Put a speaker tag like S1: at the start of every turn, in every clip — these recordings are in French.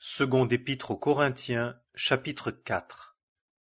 S1: Seconde épître aux Corinthiens, chapitre 4.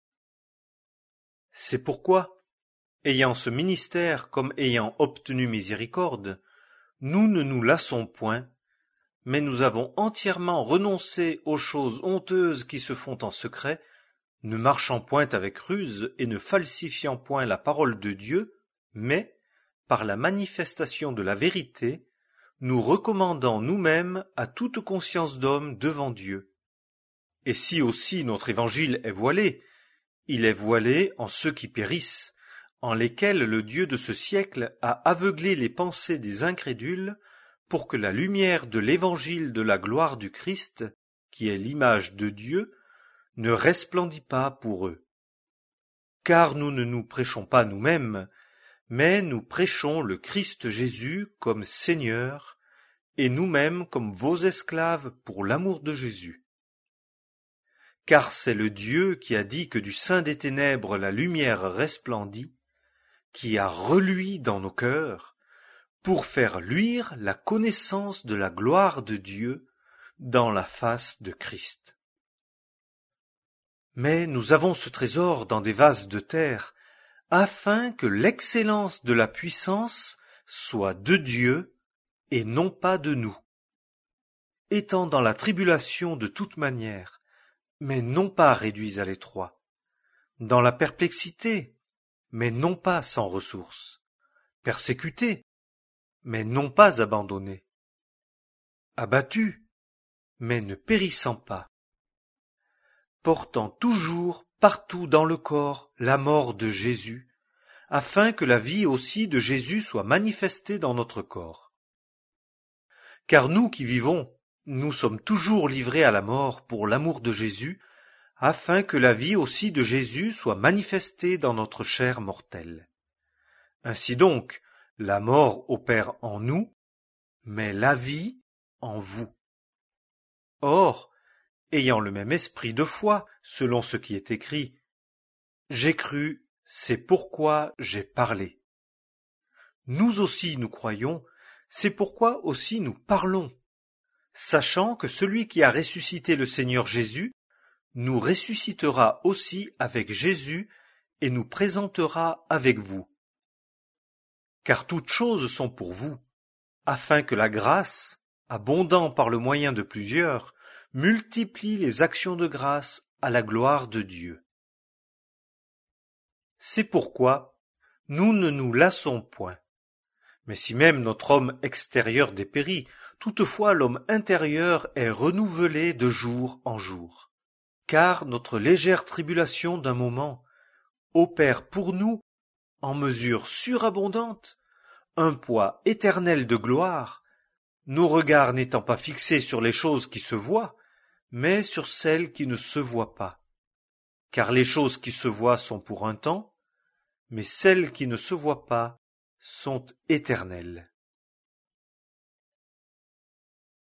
S1: C'est pourquoi, ayant ce ministère comme ayant obtenu miséricorde, nous ne nous lassons point, mais nous avons entièrement renoncé aux choses honteuses qui se font en secret, ne marchant point avec ruse et ne falsifiant point la parole de Dieu, mais, par la manifestation de la vérité, nous recommandant nous-mêmes à toute conscience d'homme devant Dieu. Et si aussi notre évangile est voilé, il est voilé en ceux qui périssent, en lesquels le Dieu de ce siècle a aveuglé les pensées des incrédules, pour que la lumière de l'évangile de la gloire du Christ, qui est l'image de Dieu, ne resplendit pas pour eux. Car nous ne nous prêchons pas nous-mêmes, mais nous prêchons le Christ Jésus comme Seigneur, et nous-mêmes comme vos esclaves pour l'amour de Jésus. Car c'est le Dieu qui a dit que du sein des ténèbres la lumière resplendit, qui a reluit dans nos cœurs, pour faire luire la connaissance de la gloire de Dieu dans la face de Christ. Mais nous avons ce trésor dans des vases de terre, afin que l'excellence de la puissance soit de Dieu et non pas de nous. Étant dans la tribulation de toute manière, mais non pas réduits à l'étroit, dans la perplexité, mais non pas sans ressources, persécutés, mais non pas abandonnés, abattus, mais ne périssant pas, portant toujours partout dans le corps la mort de Jésus, afin que la vie aussi de Jésus soit manifestée dans notre corps. Car nous qui vivons, nous sommes toujours livrés à la mort pour l'amour de Jésus, afin que la vie aussi de Jésus soit manifestée dans notre chair mortelle. Ainsi donc, la mort opère en nous, mais la vie en vous. Or, ayant le même esprit de foi, selon ce qui est écrit, « J'ai cru, c'est pourquoi j'ai parlé. » Nous aussi nous croyons, c'est pourquoi aussi nous parlons, sachant que celui qui a ressuscité le Seigneur Jésus nous ressuscitera aussi avec Jésus et nous présentera avec vous. Car toutes choses sont pour vous, afin que la grâce, abondant par le moyen de plusieurs, multiplie les actions de grâce à la gloire de Dieu. C'est pourquoi nous ne nous lassons point. Mais si même notre homme extérieur dépérit, toutefois l'homme intérieur est renouvelé de jour en jour. Car notre légère tribulation d'un moment opère pour nous, en mesure surabondante, un poids éternel de gloire, nos regards n'étant pas fixés sur les choses qui se voient, mais sur celles qui ne se voient pas. Car les choses qui se voient sont pour un temps, mais celles qui ne se voient pas sont éternelles.